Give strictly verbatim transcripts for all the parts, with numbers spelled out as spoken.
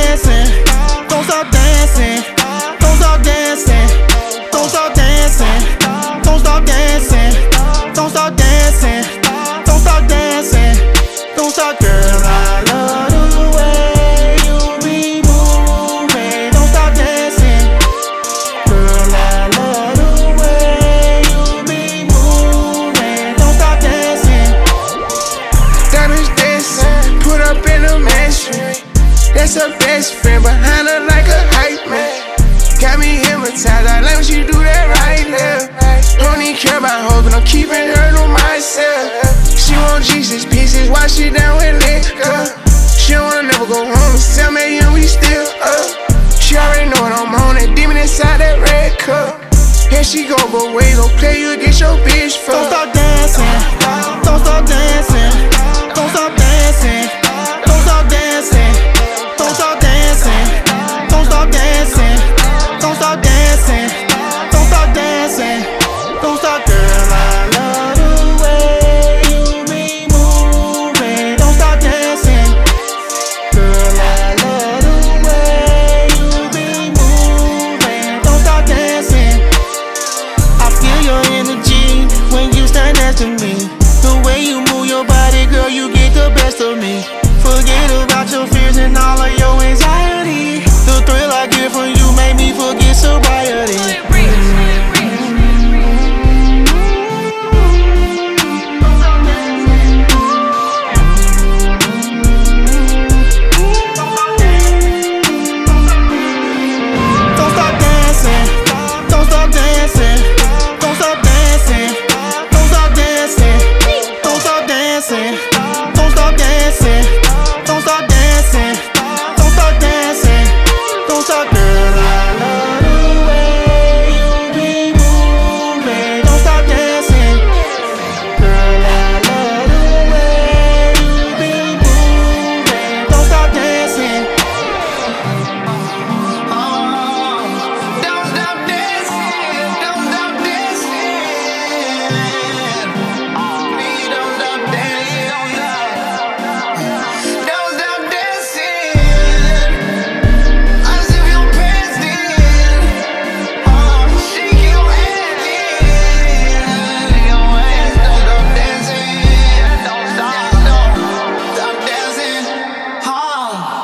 dancing. Don't stop dancing. Don't stop dancing. Don't stop dancing. Don't stop dancing. Don't stop dancing. Don't stop dancing. Don't stop, girl. I love the way you be moving. Don't stop dancing. Girl, I love the way you be moving. Don't stop dancing. Diamonds dancing, put up in a mansion. That's her best friend, behind her like a hype man. Got me hypnotized, I like when she do that right there. Don't even care about hoes, but I'm keeping her to myself. She want Jesus pieces, why she down with liquor? She don't wanna never go home, it's ten million, we still up. She already know what I'm on, that demon inside that red cup. Yeah, she go both ways, don't play you get your bitch fucked. Don't stop dancing. Don't stop dancing. Don't stop dancing. Don't stop dancing. Don't stop dancing. Don't stop dancing. Don't stop dancing. Don't stop dancing. Don't stop, girl. I love the way you be moving. Don't stop dancing. Girl, I love the way you be moving. Don't stop dancing. I feel your energy when you stand next to me. The way you move your body, girl, you get the best of me. Forget about your fears and all of your anxiety. The thrill I get from you made me forget sobriety. Don't stop dancing. Don't stop dancing. Don't stop dancing. Don't stop dancing. Don't stop dancing. Don't stop dancing. Don't stop dancing. Don't stop dancing. Don't stop, girl. I love the way you be moving. Don't stop dancing. Girl, I love the way you be moving. Don't stop dancing. Don't stop dancing, don't stop dancing. Please don't stop dancing, don't stop dancing. As if you're dancing, oh, shake your ass, your ass. Don't stop dancing, don't stop, don't stop dancing.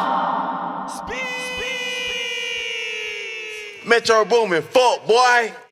Oh. Metro Boomin, fuck boy.